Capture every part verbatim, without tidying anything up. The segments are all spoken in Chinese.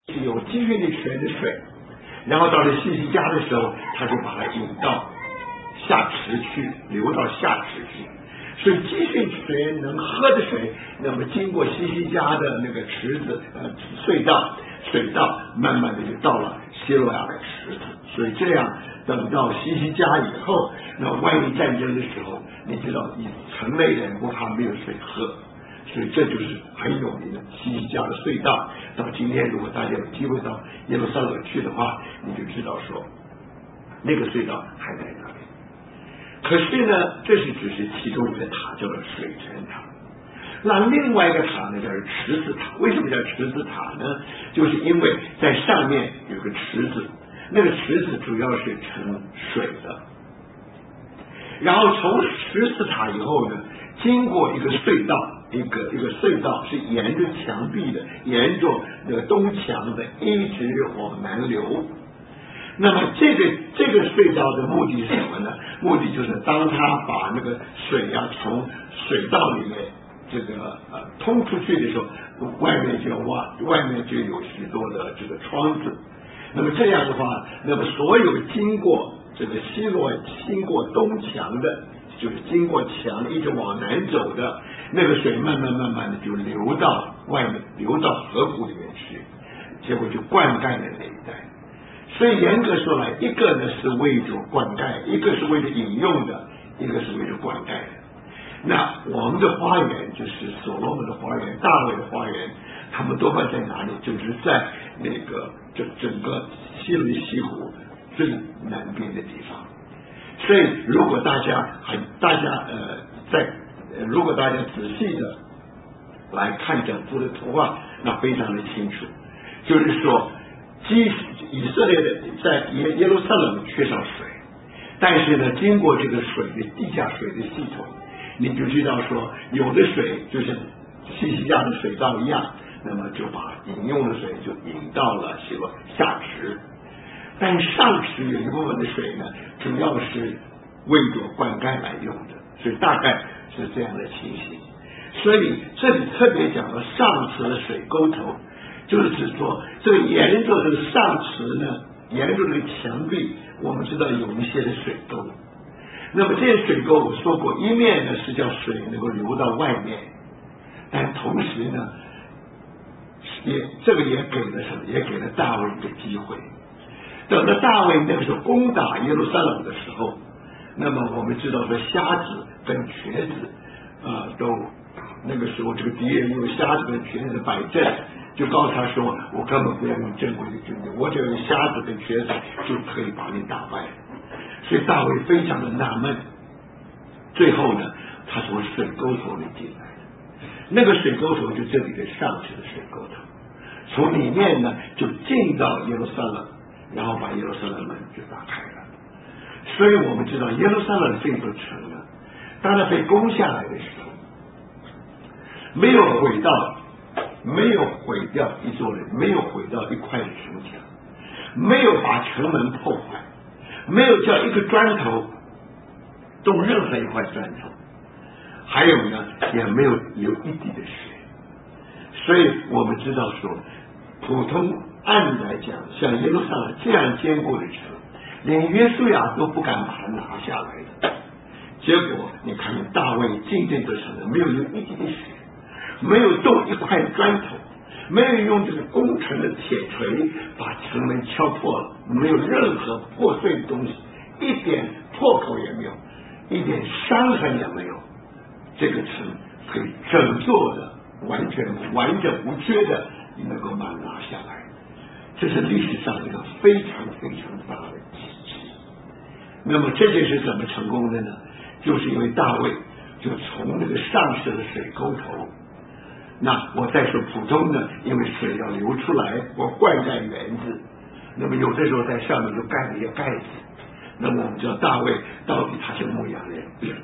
是有基训的泉的水，然后到了西西家的时候，他就把它引到下池去，流到下池去。所以基训泉能喝的水，那么经过西西家的那个池子呃隧道水道，慢慢的就到了希罗亚的池子。所以这样等到西西家以后，那万一战争的时候，你知道你城内人不怕没有水喝，所以这就是很有名的西西家的隧道。到今天如果大家有机会到耶路撒冷去的话，你就知道说那个隧道还在那里。可是呢，这是只是其中一个塔，叫做水城塔。那另外一个塔呢，叫做池子塔。为什么叫池子塔呢？就是因为在上面有个池子，那个池子主要是盛水的。然后从池子塔以后呢，经过一个隧道，一个一个隧道是沿着墙壁的，沿着那个东墙的，一直往南流。那么这个这个隧道的目的是什么呢？目的就是当他把那个水啊从水道里面这个呃通出去的时候，外面就挖，外面就有许多的这个窗子。那么这样的话，那么所有经过这个西罗经过东墙的，就是经过墙一直往南走的那个水，慢慢慢慢的就流到外面，流到河谷里面去，结果就灌溉了那一带。所以严格说来，一个呢是为着灌溉，一个是为了饮用的，一个是为了灌溉的。那我们的花园就是所罗门的花园，大卫的花园，他们多半在哪里？就是在那个整整个西伦西湖最南边的地方。所以如果大家很大家呃在呃如果大家仔细的来看整幅的图画，那非常的清楚，就是说基以色列的在耶耶路撒冷缺少水，但是呢，经过这个水的地下水的系统，你就知道说，有的水就像西西家的水道一样，那么就把饮用的水就引到了什么下池，但上池有一部分的水呢，主要是为着灌溉来用的，所以大概是这样的情形。所以这里特别讲了上池的水沟头，就是指说这个沿着这个上池呢，沿着这个墙壁，我们知道有一些的水沟。那么这些水沟我说过，一面呢是叫水能够流到外面，但同时呢，也这个也给了什么？也给了大卫一个机会。等到大卫那个时候攻打耶路撒冷的时候，那么我们知道说瞎子跟瘸子啊、呃、都。那个时候，这个敌人用瞎子跟瘸子摆阵，就告诉他说：“我根本不要用正规的军队，我只要用瞎子跟瘸子就可以把你打败。”所以大卫非常的纳闷。最后呢，他从水沟头里进来的，那个水沟头就这里的上池的水沟头，从里面呢就进到耶路撒冷，然后把耶路撒冷门就打开了。所以我们知道耶路撒冷这座城呢，当它被攻下来的时候，没有毁到，没有毁掉一座人，没有毁掉一块的城墙，没有把城门破坏，没有叫一个砖头动任何一块砖头，还有呢，也没有流一滴的血。所以我们知道说，普通按理来讲，像耶路撒冷这样坚固的城，连约书亚都不敢把它拿下来的。结果你看见大卫进这座城，没有流一滴的血，没有动一块砖头，没有用这个工程的铁锤把城门敲破了，没有任何破碎的东西，一点破口也没有，一点伤痕也没有，这个城可以整座的完全完整无缺的能够把它拿下来。这是历史上一个非常非常大的奇迹。那么这件事怎么成功的呢？就是因为大卫就从那个上池的水沟头，那我再说普通的，因为水要流出来，我灌溉园子，那么有的时候在上面就盖了一个盖子。那么我们知道大卫到底他是牧羊人，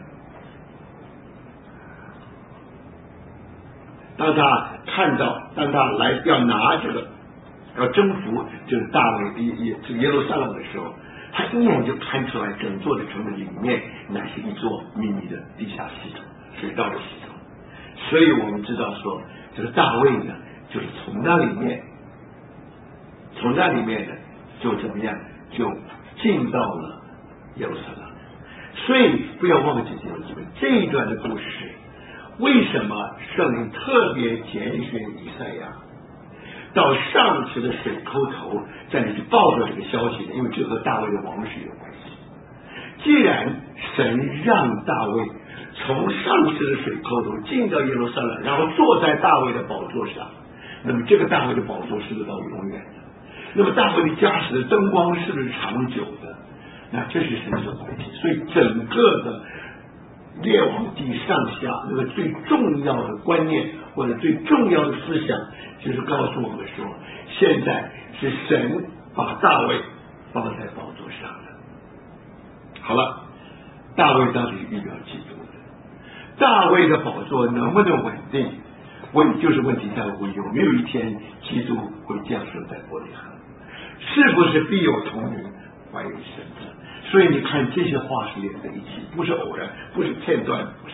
当他看到，当他来要拿这个要征服就是大卫耶耶路撒冷的时候，他一眼就看出来整座的城的里面乃是一座秘密的地下系统，水道的系统。所以我们知道说，这个大卫呢，就是从那里面从那里面呢就怎么样，就进到了耶路撒冷。所以不要忘记弟兄姊妹，这一段的故事，为什么圣灵特别拣选以赛亚到上池的水沟头，在那里报告这个消息呢？因为这和大卫的王室有关系。既然神让大卫从上池的水沟头进到耶路撒冷，然后坐在大卫的宝座上，那么这个大卫的宝座是不是到永远的？那么大卫的家室的灯光是不是长久的？那这是神所关系。所以整个的列王记上下那个最重要的观念或者最重要的思想，就是告诉我们说，现在是神把大卫放在宝座上的。好了，大卫到底预表基督的，大卫的宝座能不能稳定？问就是问题在乎有没有一天基督会降生在伯利恒，是不是必有童女怀孕生子？所以你看这些话是连在一起，不是偶然，不是片段，不是。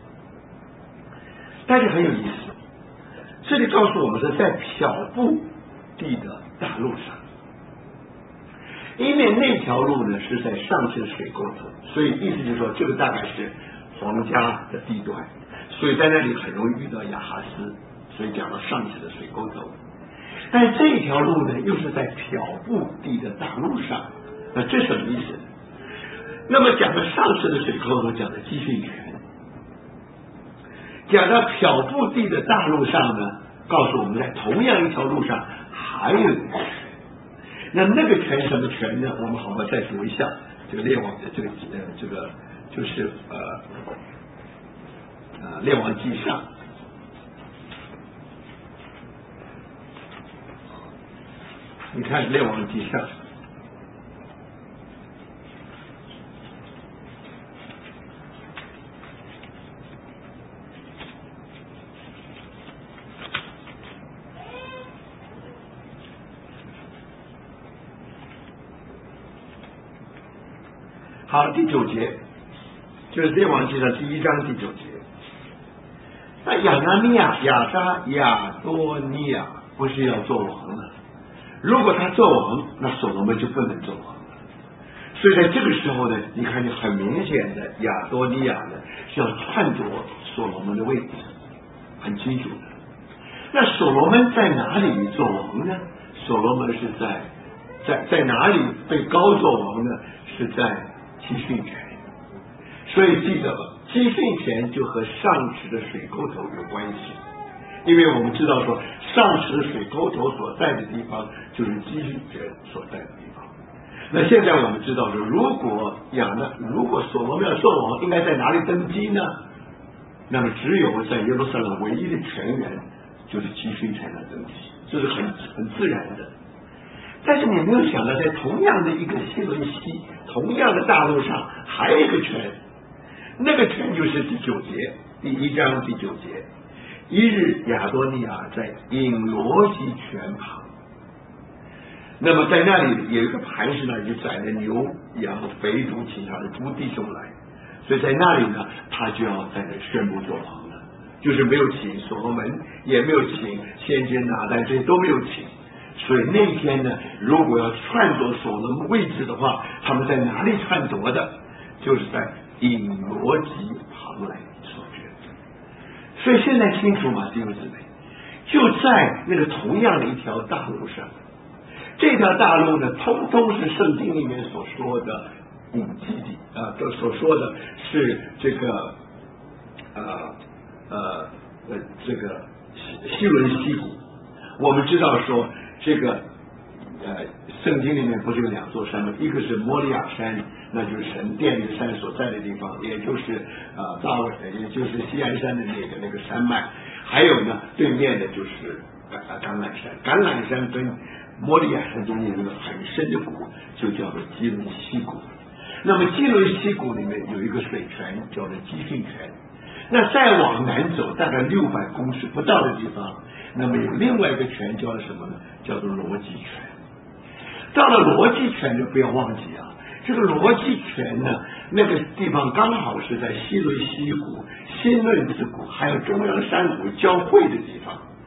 但是很有意思，这里告诉我们是在漂布地的大路上，因为那条路呢是在上池水沟头，所以意思就是说这个大概是皇家的地段，所以在那里很容易遇到亚哈斯，所以讲到上池的水沟头。但这一条路呢又是在漂布地的大路上，那这什么意思？那么讲到上池的水沟头，讲的基训权，讲到漂布地的大路上呢，告诉我们在同样一条路上还有一个权。那那个权什么权呢？我们好好再读一下这个列王的这个呃这个就是呃呃列王记上，你看列王记上。好，第九节就是列王记上第一章第九节。那亚拿尼亚、亚扎、亚多尼亚不是要做王了？如果他做王，那所罗门就不能做王了。所以在这个时候呢，你看见很明显的亚多尼亚呢是要篡夺所罗门的位置，很清楚的。那所罗门在哪里做王呢？所罗门是在在在哪里被高做王呢？是在基训权。所以记得了，基训权就和上池的水沟头有关系，因为我们知道说上池的水沟头所在的地方就是基训权所在的地方。那现在我们知道说，如果亚呢，如果所罗门要做王，应该在哪里登基呢？那么只有在耶路撒冷唯一的权源就是基训才能登基，这是很很自然的。但是你没有想到，在同样的一个西伦西，同样的大陆上，还有一个权，那个权就是第九节，第一章第九节。一日，亚多尼亚在隐罗基泉旁，那么在那里有一个磐石，那里就宰了牛羊肥猪，请他的猪弟兄来，所以在那里呢，他就要在那宣布做王了，就是没有请所罗门，也没有请先知拿单，这些都没有请。所以那一天呢，如果要篡夺所罗门位置的话，他们在哪里篡夺的？就是在隐罗基旁来所决。所以现在清楚吗，弟兄姊妹？就在那个同样的一条大路上，这条大路呢，通通是圣经里面所说的五基地啊，都所说的是这个呃呃呃这个西西伦西谷。我们知道说。这个呃，圣经里面不是有两座山吗？一个是摩利亚山，那就是神殿的山所在的地方，也就是呃大卫，也就是西安山的那个那个山脉。还有呢，对面的就是橄橄榄山，橄榄山跟摩利亚山中间有一个很深的谷，就叫做基伦西谷。那么基伦西谷里面有一个水泉，叫做基训泉。那再往南走，大概六百公尺不到的地方。那么有另外一个泉叫什么呢？叫做罗基泉。到了罗基泉就不要忘记啊，这个罗基泉呢，那个地方刚好是在西伦西谷、新嫩子谷还有中央山谷交汇的地方。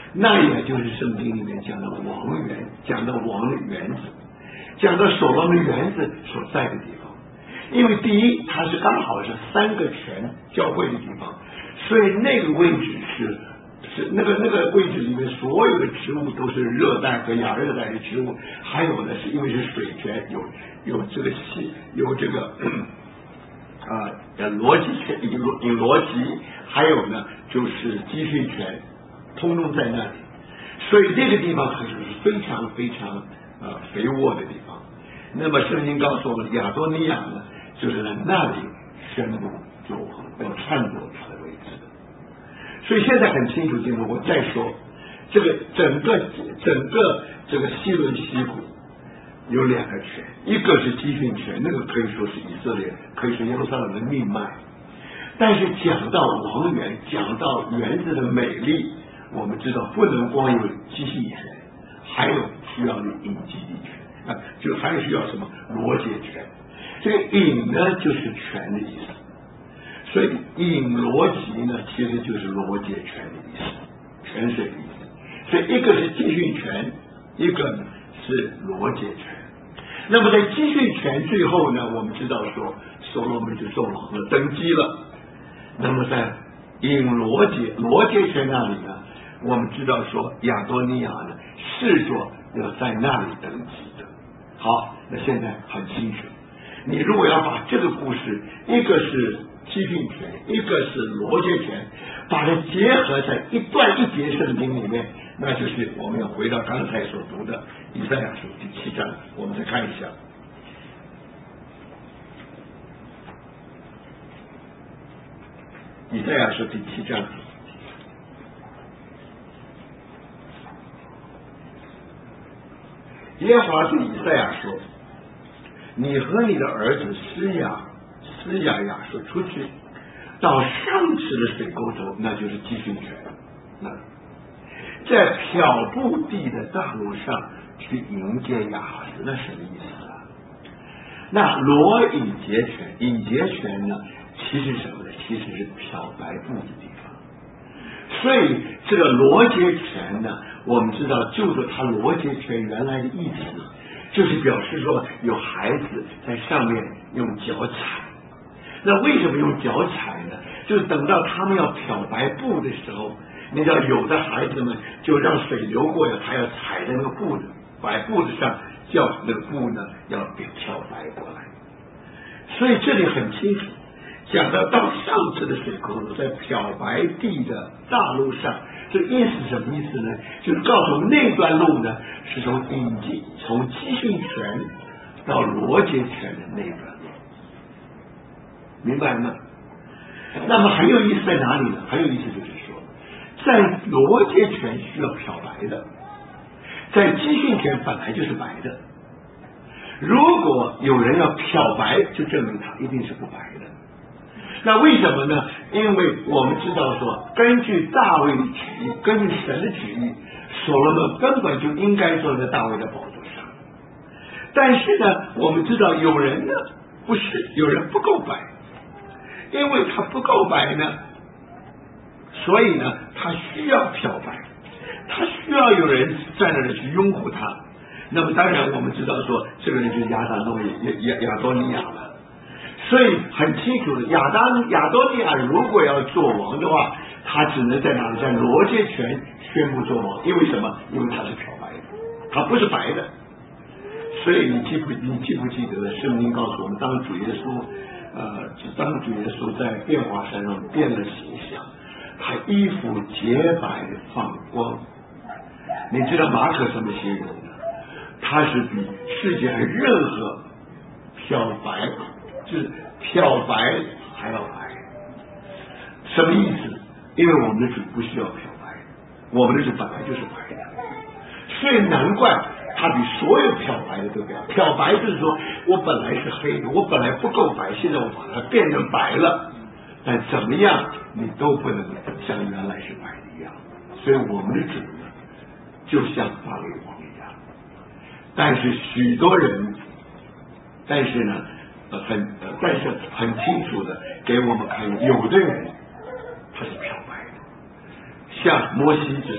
那也就是圣经里面讲的王园，讲的王的园子，讲的所罗门园子所在的地方。因为第一，它是刚好是三个泉交汇的地方，所以那个位置是是那个那个位置里面所有的植物都是热带和亚热带的植物，还有呢是因为是水泉，有有这个气，有这个啊呃逻辑泉，有有逻辑，还有呢就是积蓄泉，通通在那里，所以这个地方可是非常非常呃肥沃的地方。那么圣经告诉我们，亚多尼亚呢就是在那里宣布做王，要篡夺他的位置。所以现在很清楚清楚，我再说，这个整个整个这个西伦西谷有两个泉，一个是基训泉，那个可以说是以色列，可以说耶路撒冷的命脉。但是讲到王园，讲到园子的美丽，我们知道不能光有基训泉，还有需要有引基地泉啊，就还有需要什么罗结泉。这个引呢就是泉的意思，所以引罗辑呢其实就是罗结泉的意思，泉水的意思。所以一个是基训泉，一个呢是罗结泉。那么在基训泉最后呢，我们知道说所罗门就做王了，登基了。那么在引罗结罗结泉那里呢，我们知道说亚多尼亚呢是说要在那里登基的。好，那现在很清楚，你如果要把这个故事，一个是基训泉，一个是罗结泉，把它结合在一段一节圣经里面，那就是我们要回到刚才所读的以赛亚书第七章，我们再看一下。以赛亚书第七章，耶和华对以赛亚说：“你和你的儿子施雅施雅雅说出去，到上池的水沟头，那就是基训泉，那在漂布地的大路上去迎接亚哈斯，那什么意思啊？那罗引节泉，引节泉呢，其实什么呢？其实是漂白布的地方。所以这个罗结泉呢，我们知道就是它罗结泉原来的意思，就是表示说有孩子在上面用脚踩。那为什么用脚踩呢？就是等到他们要漂白布的时候，你知道有的孩子们就让水流过呀，他要踩在那个布的白布子上，叫那个布呢要给漂白过来。所以这里很清楚讲到到上次的水沟头，在漂白地的大路上，这意思什么意思呢？就是告诉我们那段路呢是从引基从基训泉到罗结泉的那段路，明白吗？那么很有意思在哪里呢？很有意思就是说，在罗结泉需要漂白的，在基训泉本来就是白的。如果有人要漂白，就证明他一定是不白的。那为什么呢？因为我们知道说，根据大卫的旨意，根据神的旨意，所罗门根本就应该坐在大卫的宝座上。但是呢，我们知道有人呢不是，有人不够白，因为他不够白呢，所以呢他需要漂白，他需要有人在那里去拥护他。那么当然我们知道说，这个人就是亚达诺亚亚亚多尼亚了。所以很清楚的，亚当亚多尼亚如果要做王的话，他只能在哪里？在罗结泉宣布做王。因为什么？因为他是漂白的，他不是白的。所以你记不你记不记得圣经告诉我们，当主耶稣呃，当主耶稣在变化山上变了形象，他衣服洁白放光。你知道马可怎么形容的？他是比世界上任何漂白，就是漂白还要白。什么意思？因为我们的主不需要漂白，我们的主本来就是白的，所以难怪他比所有漂白的都漂白。漂白就是说我本来是黑的，我本来不够白，现在我把它变成白了，但怎么样你都不能像原来是白的一样。所以我们的主呢，就像大卫王一样。但是许多人，但是呢呃很呃但是很清楚的给我们看，有的人他是漂白的，像摩西就是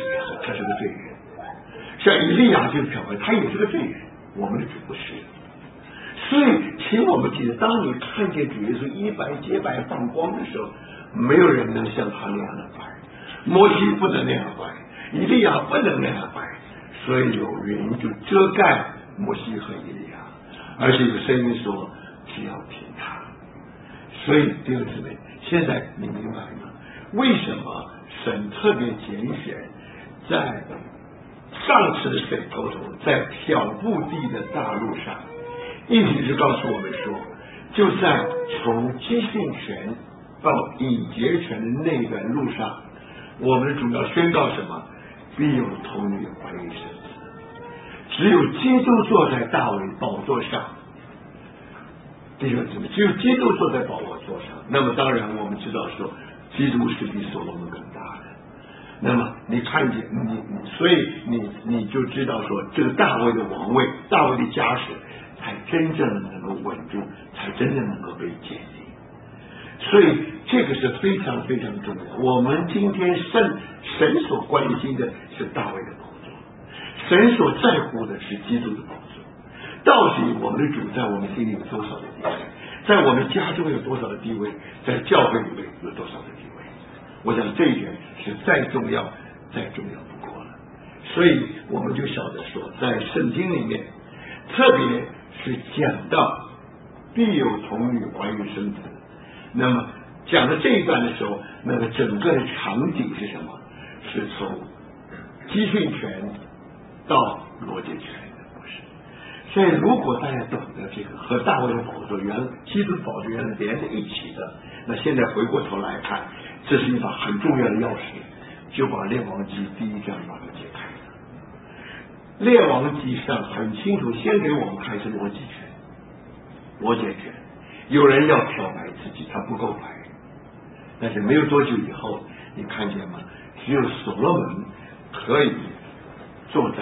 他是个罪人。像以利亚就是漂白，他也是个罪人，我们的主不是。所以，请我们记得，当你看见主耶稣一白洁白放光的时候，没有人能像他那样的白，摩西不能那样白，以利亚不能那样白，所以有云就遮盖摩西和以利亚，而且有声音说只要听他。所以弟兄姊妹，现在你明白吗？为什么神特别拣选在上次的水头头，在漂布地的大路上，意思是告诉我们说，就在从基训权到以节权的那段路上，我们主要宣告什么？必有童女怀孕生子。只有基督坐在大卫宝座上，弟兄姊妹，只有基督坐在宝座上。那么当然我们知道说，基督是比所罗门更大的。那么你看见你，所以你你就知道说，这个大卫的王位，大卫的家世，才真正能够稳住，才真正能够被建立。所以这个是非常非常重要。我们今天神神所关心的是大卫的宝座，神所在乎的是基督的宝座。到底我们的主在我们心里有多少的地位？在我们家中有多少的地位？在教会里面有多少的地位？我想这一点是再重要再重要不过了。所以我们就晓得说，在圣经里面，特别是讲到必有童女怀孕生子，那么讲到这一段的时候，那个整个的场景是什么？是从基训权到罗结权的故事。所以如果大家懂得这个和大卫的宝座原基督的宝座原来连在一起的，那现在回过头来看，这是一把很重要的钥匙，就把列王记第一章把它解开了。列王记上很清楚，先给我们看是罗结权，罗结权。有人要漂白自己，他不够白，但是没有多久以后，你看见吗？只有所罗门可以坐在